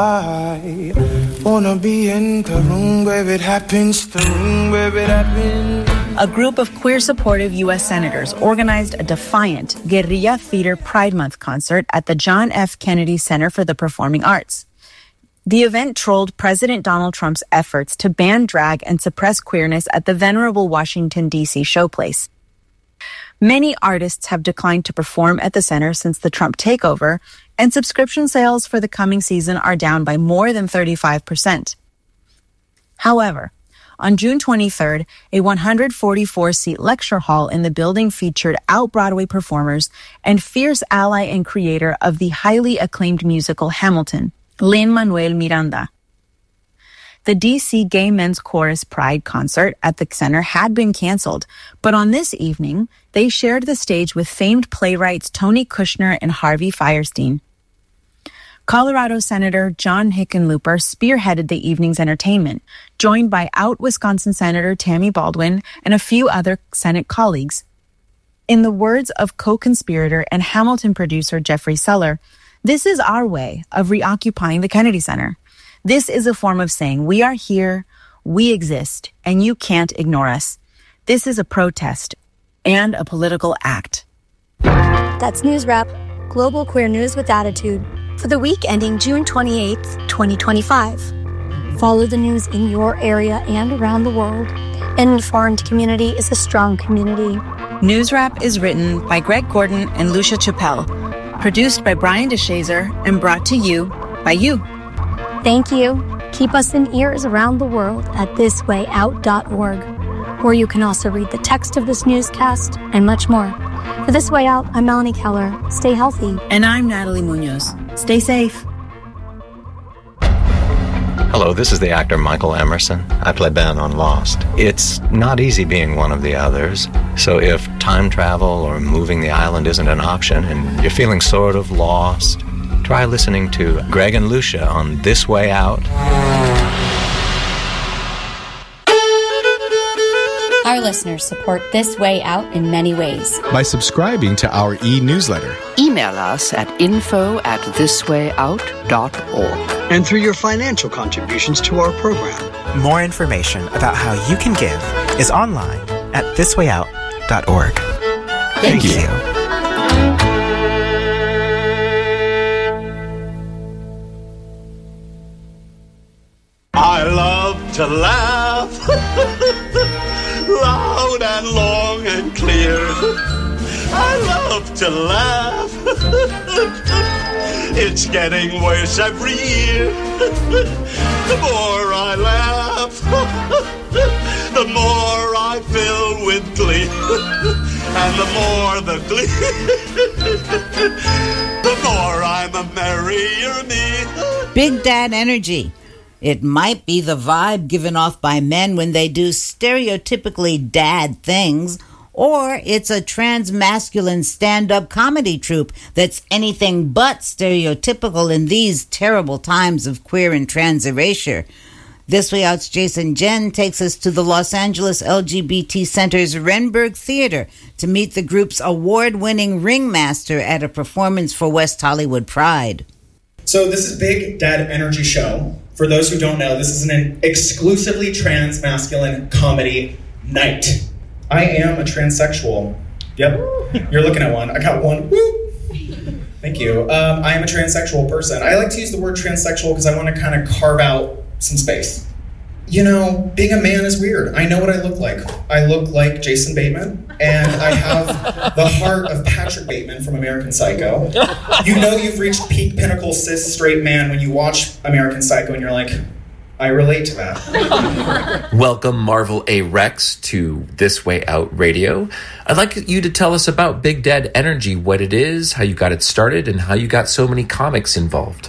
I wanna be in the room where it happens, the room where it happens.
a group of queer-supportive U S senators organized a defiant Guerrilla Theater Pride Month concert at the John F. Kennedy Center for the Performing Arts. The event trolled President Donald Trump's efforts to ban drag and suppress queerness at the venerable Washington, D C showplace. Many artists have declined to perform at the center since the Trump takeover, and subscription sales for the coming season are down by more than thirty-five percent. However, on June twenty-third, a one hundred forty-four seat lecture hall in the building featured out-Broadway performers and fierce ally and creator of the highly acclaimed musical Hamilton, Lin-Manuel Miranda. The D C Gay Men's Chorus Pride concert at the center had been canceled, but on this evening, they shared the stage with famed playwrights Tony Kushner and Harvey Fierstein. Colorado Senator John Hickenlooper spearheaded the evening's entertainment, joined by out Wisconsin Senator Tammy Baldwin and a few other Senate colleagues. In the words of co-conspirator and Hamilton producer Jeffrey Seller, this is our way of reoccupying the Kennedy Center. This is a form of saying we are here, we exist, and you can't ignore us. This is a protest and a political act.
That's News Wrap, global queer news with attitude, for the week ending June twenty-eighth, twenty twenty-five. Follow the news in your area and around the world. An informed community is a strong community.
News Wrap is written by Greg Gordon and Lucia Chappelle, produced by Brian DeShazer, and brought to you by you.
Thank you. Keep us in ears around the world at this way out dot org, where you can also read the text of this newscast and much more. For This Way Out, I'm Melanie Keller. Stay healthy.
And I'm Natalie Munoz. Stay safe.
Hello, this is the actor Michael Emerson. I play Ben on Lost. It's not easy being one of the others, so if time travel or moving the island isn't an option and you're feeling sort of lost, try listening to Greg and Lucia on This Way Out.
Our listeners support This Way Out in many ways.
By subscribing to our e-newsletter.
Email us at info at thiswayout dot org.
And through your financial contributions to our program.
More information about how you can give is online at this way out dot org.
Thank, Thank you. you.
I love to laugh loud and long and clear. I love to laugh. It's getting worse every year. The more I laugh, the more I fill with glee. And the more the glee, the more I'm a merrier me.
Big Dad Energy. It might be the vibe given off by men when they do stereotypically dad things, or it's a trans-masculine stand-up comedy troupe that's anything but stereotypical in these terrible times of queer and trans erasure. This Way Out's Jason Jen takes us to the Los Angeles L G B T Center's Renberg Theater to meet the group's award-winning ringmaster at a performance for West Hollywood Pride.
So this is Big Dad Energy Show. For those who don't know, this is an exclusively trans masculine comedy night. I am a transsexual. Yep, you're looking at one. I got one. Woo! Thank you. Um, I am a transsexual person. I like to use the word transsexual because I want to kind of carve out some space. You know, being a man is weird. I know what I look like. I look like Jason Bateman, and I have the heart of Patrick Bateman from American Psycho. You know you've reached peak pinnacle cis straight man when you watch American Psycho and you're like, I relate to that.
Welcome, Marvel A. Rex, to This Way Out Radio. I'd like you to tell us about Big Dad Energy, what it is, how you got it started, and how you got so many comics involved.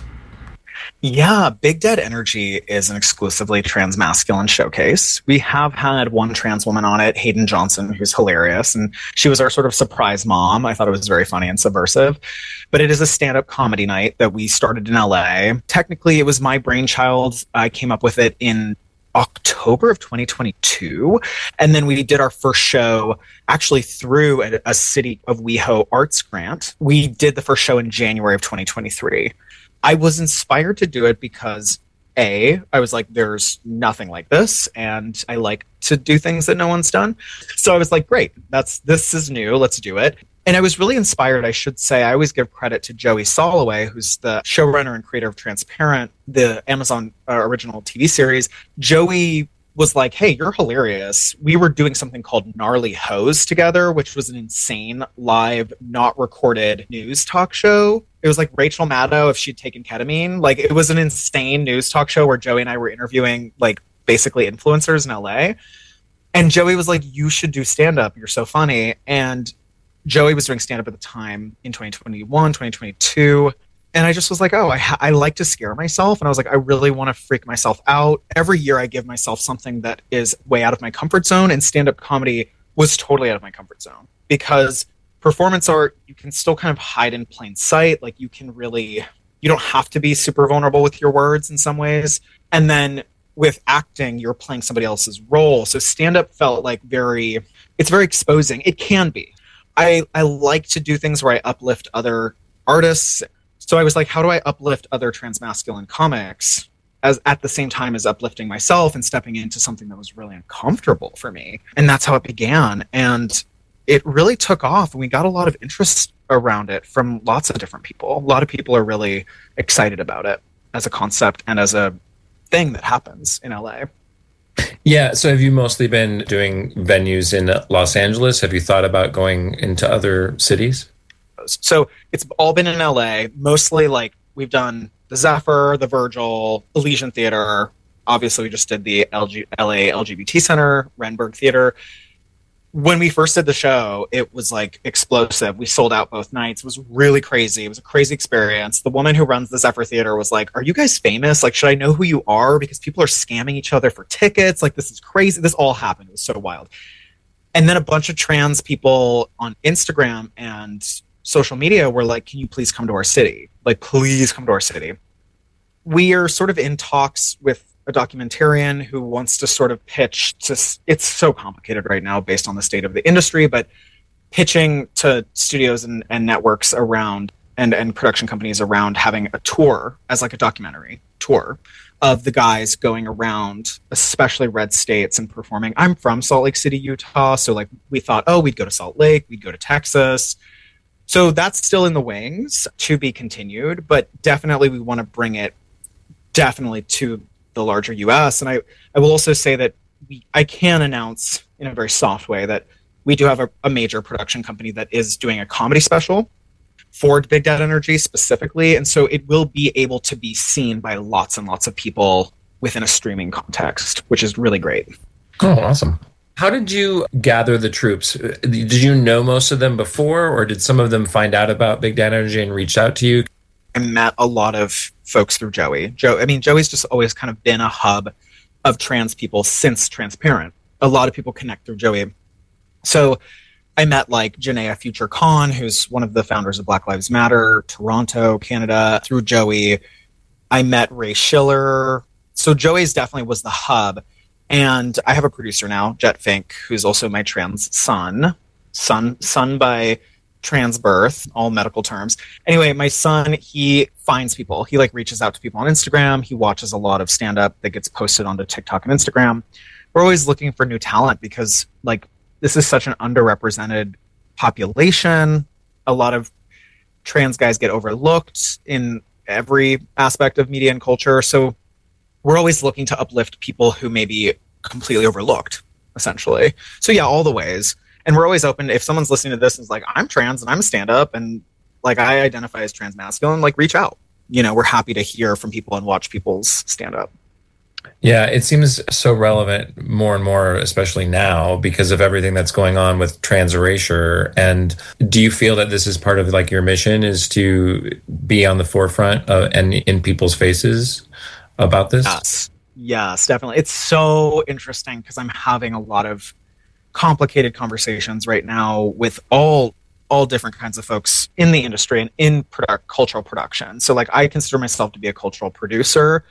Yeah, Big Dad Energy is an exclusively trans masculine showcase. We have had one trans woman on it, Hayden Johnson, who's hilarious, and she was our sort of surprise mom. I thought it was very funny and subversive. But it is a stand-up comedy night that we started in L A. Technically, it was my brainchild. I came up with it in October of twenty twenty-two. And then we did our first show actually through a, a City of WeHo Arts grant. We did the first show in January of twenty twenty-three. I was inspired to do it because, A, I was like, there's nothing like this, and I like to do things that no one's done. So I was like, great, that's this is new, let's do it. And I was really inspired, I should say. I always give credit to Joey Soloway, who's the showrunner and creator of Transparent, the Amazon uh, original T V series. Joey was like, hey, you're hilarious. We were doing something called Gnarly Hose together, which was an insane live, not recorded news talk show. It was like Rachel Maddow if she'd taken ketamine. Like, it was an insane news talk show where Joey and I were interviewing, like, basically influencers in L A. And Joey was like, you should do stand-up. You're so funny. And Joey was doing stand-up at the time in twenty twenty-one, twenty twenty-two. And I just was like, oh, I, ha- I like to scare myself. And I was like, I really want to freak myself out. Every year I give myself something that is way out of my comfort zone. And stand-up comedy was totally out of my comfort zone. Because performance art, you can still kind of hide in plain sight. Like, you can really, you don't have to be super vulnerable with your words in some ways. And then with acting, you're playing somebody else's role. So stand-up felt like very, it's very exposing. It can be. I, I like to do things where I uplift other artists. So I was like, how do I uplift other transmasculine comics as at the same time as uplifting myself and stepping into something that was really uncomfortable for me? And that's how it began. And it really took off, and we got a lot of interest around it from lots of different people. A lot of people are really excited about it as a concept and as a thing that happens in L A.
Yeah. So have you mostly been doing venues in Los Angeles? Have you thought about going into other cities?
So it's all been in L A, mostly like we've done the Zephyr, the Virgil, Elysian Theater. Obviously, we just did the L G- L A L G B T Center, Renberg Theater. When we first did the show, it was like explosive. We sold out both nights. It was really crazy. It was a crazy experience. The woman who runs the Zephyr Theater was like, are you guys famous? Like, should I know who you are? Because people are scamming each other for tickets. Like, this is crazy. This all happened. It was so wild. And then a bunch of trans people on Instagram and social media were like, can you please come to our city? Like, please come to our city. We are sort of in talks with a documentarian who wants to sort of pitch to, it's so complicated right now based on the state of the industry, but pitching to studios and, and networks around and, and production companies around having a tour as like a documentary tour of the guys going around, especially red states, and performing. I'm from Salt Lake City, Utah. So like we thought, oh, we'd go to Salt Lake, we'd go to Texas. So that's still in the wings to be continued, but definitely we want to bring it definitely to the larger U S. And I, I will also say that we, I can announce in a very soft way that we do have a, a major production company that is doing a comedy special for Big Dad Energy specifically. And so it will be able to be seen by lots and lots of people within a streaming context, which is really great.
Oh, awesome. How did you gather the troops? Did you know most of them before, or did some of them find out about Big Dad Energy and reach out to you?
I met a lot of folks through Joey. Joe, I mean, Joey's just always kind of been a hub of trans people since Transparent. A lot of people connect through Joey. So I met like Janaea Future Khan, who's one of the founders of Black Lives Matter, Toronto, Canada, through Joey. I met Ray Schiller. So Joey's definitely was the hub. And I have a producer now, Jet Fink, who's also my trans son. Son, son by trans birth, all medical terms. Anyway, my son, he finds people. He like reaches out to people on Instagram. He watches a lot of stand-up that gets posted onto TikTok and Instagram. We're always looking for new talent because like this is such an underrepresented population. A lot of trans guys get overlooked in every aspect of media and culture. So we're always looking to uplift people who may be completely overlooked, essentially. So yeah, all the ways. And we're always open. If someone's listening to this and is like, I'm trans and I'm a stand-up and like I identify as transmasculine, like reach out. You know, we're happy to hear from people and watch people's stand-up.
Yeah, it seems so relevant more and more, especially now, because of everything that's going on with trans erasure. And do you feel that this is part of like your mission is to be on the forefront of, and in people's faces about this?
Yes, yes, definitely. It's so interesting because I'm having a lot of complicated conversations right now with all all different kinds of folks in the industry and in product, cultural production. So like I consider myself to be a cultural producer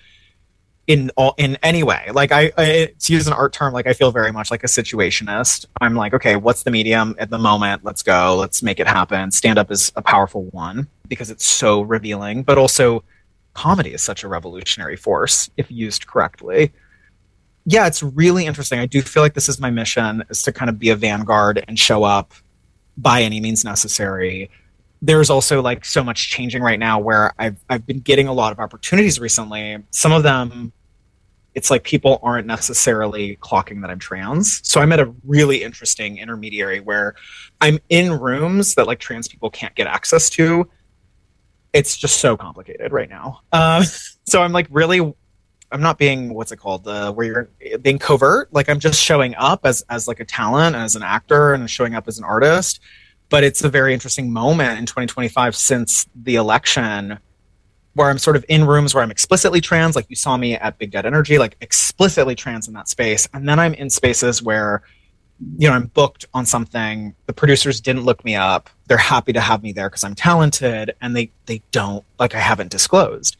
in all in any way. Like I, I to use an art term, like I feel very much like a situationist. I'm like, okay, what's the medium at the moment? Let's go. Let's make it happen. Stand up is a powerful one because it's so revealing, but also comedy is such a revolutionary force if used correctly. Yeah, it's really interesting. I do feel like this is my mission, is to kind of be a vanguard and show up by any means necessary. There's also like so much changing right now where I've I've been getting a lot of opportunities recently. Some of them, it's like people aren't necessarily clocking that I'm trans. So I'm at a really interesting intermediary where I'm in rooms that like trans people can't get access to. It's just so complicated right now. Uh, so I'm like really... I'm not being, what's it called, uh, where you're being covert. Like I'm just showing up as as like a talent, as an actor, and showing up as an artist. But it's a very interesting moment in twenty twenty-five since the election where I'm sort of in rooms where I'm explicitly trans, like you saw me at Big Dead Energy, like explicitly trans in that space. And then I'm in spaces where, you know, I'm booked on something. The producers didn't look me up. They're happy to have me there because I'm talented, and they they don't, like I haven't disclosed.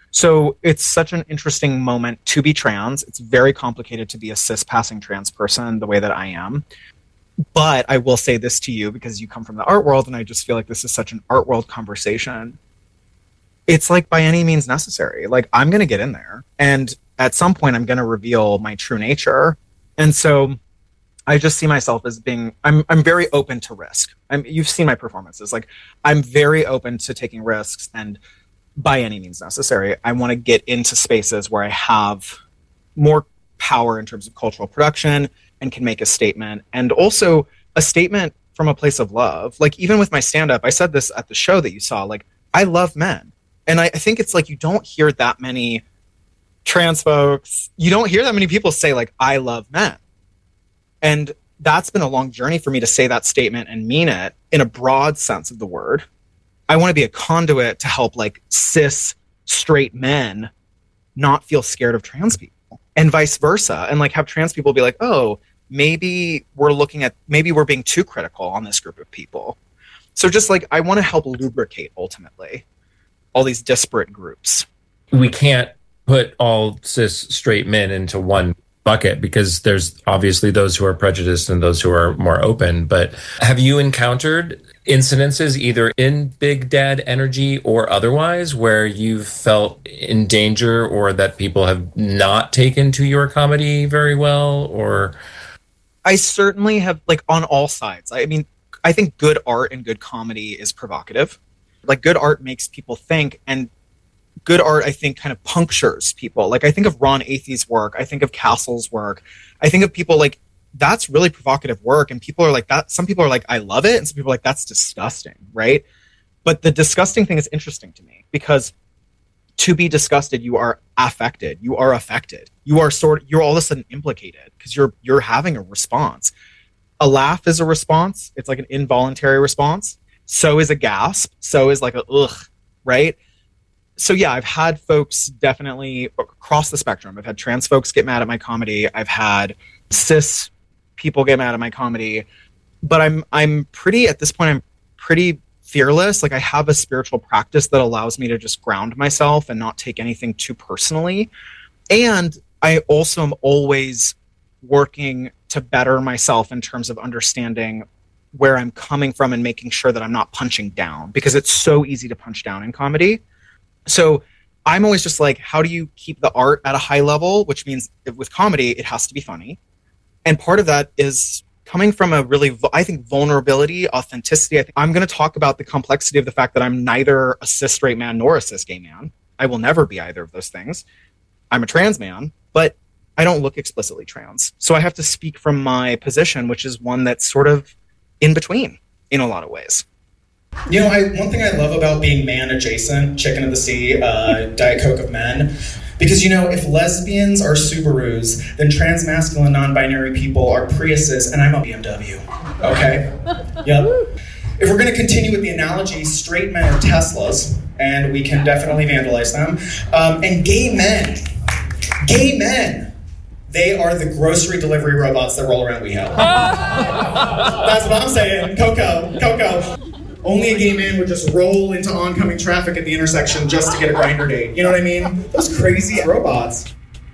So it's such an interesting moment to be trans. It's very complicated to be a cis-passing trans person the way that I am. But I will say this to you because you come from the art world, and I just feel like this is such an art world conversation. It's like by any means necessary. Like I'm going to get in there, and at some point I'm going to reveal my true nature. And so I just see myself as being, I'm I'm very open to risk. I'm, you've seen my performances. Like I'm very open to taking risks, and by any means necessary, I want to get into spaces where I have more power in terms of cultural production and can make a statement, and also a statement from a place of love. Like even with my stand-up, I said this at the show that you saw, like I love men. And I, I think it's like you don't hear that many trans folks, you don't hear that many people say like, I love men. And that's been a long journey for me to say that statement and mean it in a broad sense of the word. I want to be a conduit to help like cis straight men not feel scared of trans people, and vice versa. And like have trans people be like, oh, maybe we're looking at, maybe we're being too critical on this group of people. So just like, I want to help lubricate ultimately all these disparate groups.
We can't put all cis straight men into one bucket because there's obviously those who are prejudiced and those who are more open. But have you encountered incidences either in Big Dad Energy or otherwise where you've felt in danger, or that people have not taken to your comedy very well? Or
I certainly have, like on all sides. I mean, I think good art and good comedy is provocative. Like good art makes people think, and good art, I think, kind of punctures people. Like I think of Ron Athey's work. I think of Castle's work. I think of people like, that's really provocative work. And people are like that. Some people are like, I love it. And some people are like, that's disgusting. Right. But the disgusting thing is interesting to me because to be disgusted, you are affected. You are affected. You are sort of, you're all of a sudden implicated because you're, you're having a response. A laugh is a response. It's like an involuntary response. So is a gasp. So is like a ugh. Right. So yeah, I've had folks definitely across the spectrum. I've had trans folks get mad at my comedy. I've had cis people get mad at my comedy, but I'm I'm pretty at this point. I'm pretty fearless. Like I have a spiritual practice that allows me to just ground myself and not take anything too personally. And I also am always working to better myself in terms of understanding where I'm coming from and making sure that I'm not punching down, because it's so easy to punch down in comedy. So I'm always just like, how do you keep the art at a high level? Which means with comedy, it has to be funny. And part of that is coming from a really, I think, vulnerability, authenticity. I think I'm going to talk about the complexity of the fact that I'm neither a cis straight man nor a cis gay man. I will never be either of those things. I'm a trans man, but I don't look explicitly trans. So I have to speak from my position, which is one that's sort of in between in a lot of ways.
You know, I, one thing I love about being man adjacent, chicken of the sea, uh, Diet Coke of men, because, you know, if lesbians are Subarus, then trans masculine non-binary people are Priuses, and I'm a B M W. Okay? Yep. If we're going to continue with the analogy, straight men are Teslas, and we can definitely vandalize them. Um, and gay men, gay men, they are the grocery delivery robots that roll around WeHo. That's what I'm saying. Coco, Coco. Only a gay man would just roll into oncoming traffic at the intersection just to get a grinder date. You know what I mean? Those crazy robots.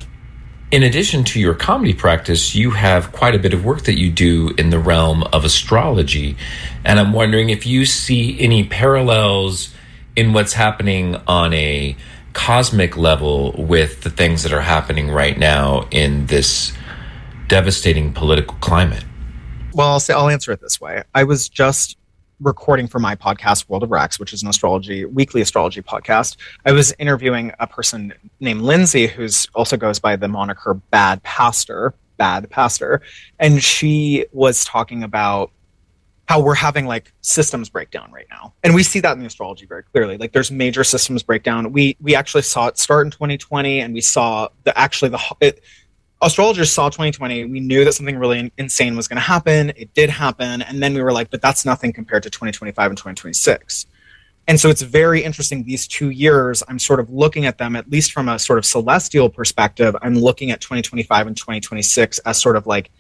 In addition to your comedy practice, you have quite a bit of work that you do in the realm of astrology. And I'm wondering if you see any parallels in what's happening on a cosmic level with the things that are happening right now in this devastating political climate.
Well, I'll say, I'll answer it this way. I was just recording for my podcast, World of Rex, which is an astrology, weekly astrology podcast. I was interviewing a person named Lindsay, who's also goes by the moniker Bad Pastor, Bad Pastor. And she was talking about how we're having like systems breakdown right now. And we see that in the astrology very clearly. Like there's major systems breakdown. We we actually saw it start in twenty twenty, and we saw the actually the it, astrologers saw twenty twenty. We knew that something really insane was going to happen. It did happen. And then we were like, but that's nothing compared to twenty twenty-five and twenty twenty-six. And so it's very interesting. These two years, I'm sort of looking at them, at least from a sort of celestial perspective. I'm looking at twenty twenty-five and twenty twenty-six as sort of like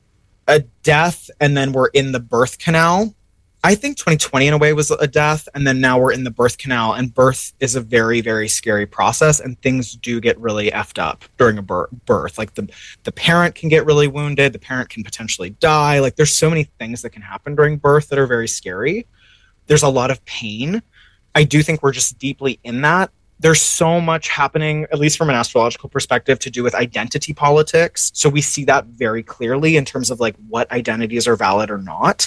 a death, and then we're in the birth canal. I think twenty twenty in a way was a death, and then now we're in the birth canal, and birth is a very, very scary process, and things do get really effed up during a birth. Like the, the parent can get really wounded, the parent can potentially die. Like there's so many things that can happen during birth that are very scary. There's a lot of pain. I do think we're just deeply in that. There's so much happening, at least from an astrological perspective, to do with identity politics. So we see that very clearly in terms of like what identities are valid or not.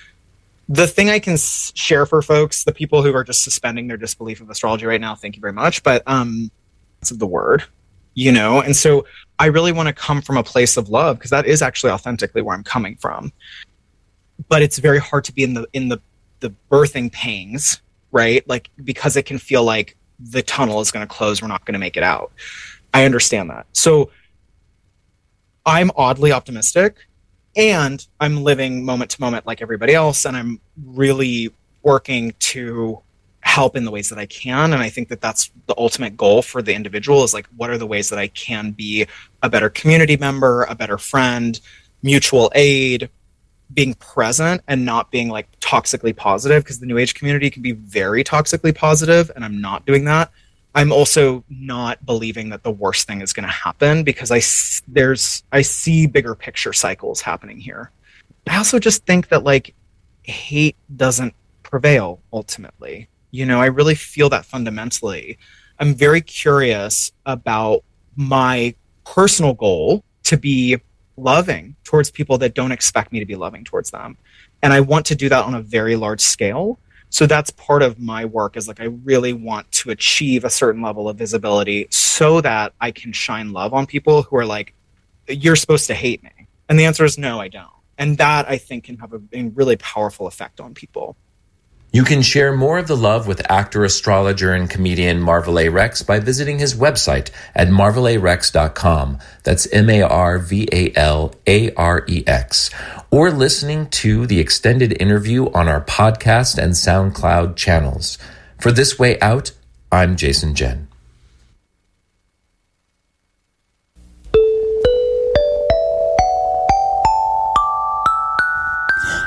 The thing I can s- share for folks, the people who are just suspending their disbelief of astrology right now, thank you very much, but um, it's the word, you know? And so I really want to come from a place of love, because that is actually authentically where I'm coming from. But it's very hard to be in the in the the birthing pangs, right? Like, because it can feel like the tunnel is going to close, we're not going to make it out. I understand that. So I'm oddly optimistic, and I'm living moment to moment like everybody else, and I'm really working to help in the ways that I can. And I think that that's the ultimate goal for the individual, is like, what are the ways that I can be a better community member, a better friend, mutual aid, being present and not being like toxically positive, because the new age community can be very toxically positive, and I'm not doing that. I'm also not believing that the worst thing is going to happen, because I there's I see bigger picture cycles happening here. I also just think that like hate doesn't prevail ultimately. You know, I really feel that fundamentally. I'm very curious about my personal goal to be loving towards people that don't expect me to be loving towards them. And I want to do that on a very large scale. So that's part of my work, is like, I really want to achieve a certain level of visibility so that I can shine love on people who are like, you're supposed to hate me. And the answer is no, I don't. And that, I think, can have a, a really powerful effect on people.
You can share more of the love with actor, astrologer, and comedian Marvel A. Rex by visiting his website at marvel a rex dot com. That's M A R V A L A R E X. Or listening to the extended interview on our podcast and SoundCloud channels. For This Way Out, I'm Jason Jen.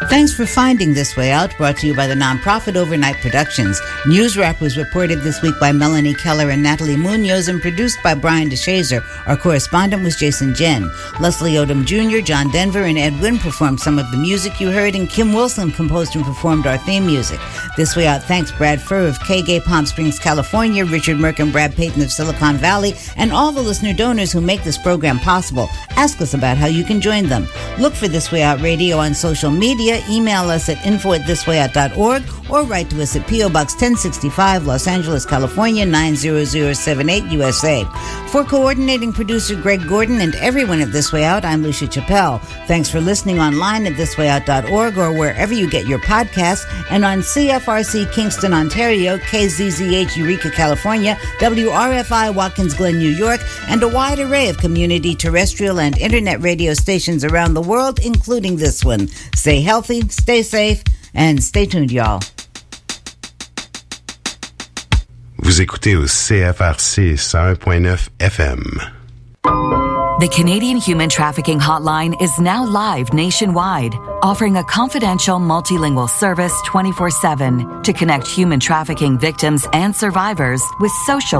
Thanks for finding This Way Out, brought to you by the nonprofit Overnight Productions. News Wrap was reported this week by Melanie Keller and Natalie Munoz and produced by Brian DeShazer. Our correspondent was Jason Jen. Leslie Odom Junior, John Denver, and Ed Wynn performed some of the music you heard, and Kim Wilson composed and performed our theme music. This Way Out thanks Brad Furr of K-Gay Palm Springs, California, Richard Merck and Brad Payton of Silicon Valley, and all the listener donors who make this program possible. Ask us about how you can join them. Look for This Way Out Radio on social media. Email us at info at this way out dot org or write to us at P O. Box ten sixty-five, Los Angeles, California, nine zero zero seven eight, U S A. For coordinating producer Greg Gordon and everyone at This Way Out, I'm Lucia Chappelle. Thanks for listening online at this way out dot org or wherever you get your podcasts, and on C F R C Kingston, Ontario, K Z Z H Eureka, California, W R F I Watkins Glen, New York, and a wide array of community terrestrial and internet radio stations around the world, including this one. Stay healthy, stay safe, and stay tuned, y'all.
Vous écoutez au C F R C one oh one point nine F M.
The Canadian Human Trafficking Hotline is now live nationwide, offering a confidential multilingual service twenty-four seven to connect human trafficking victims and survivors with social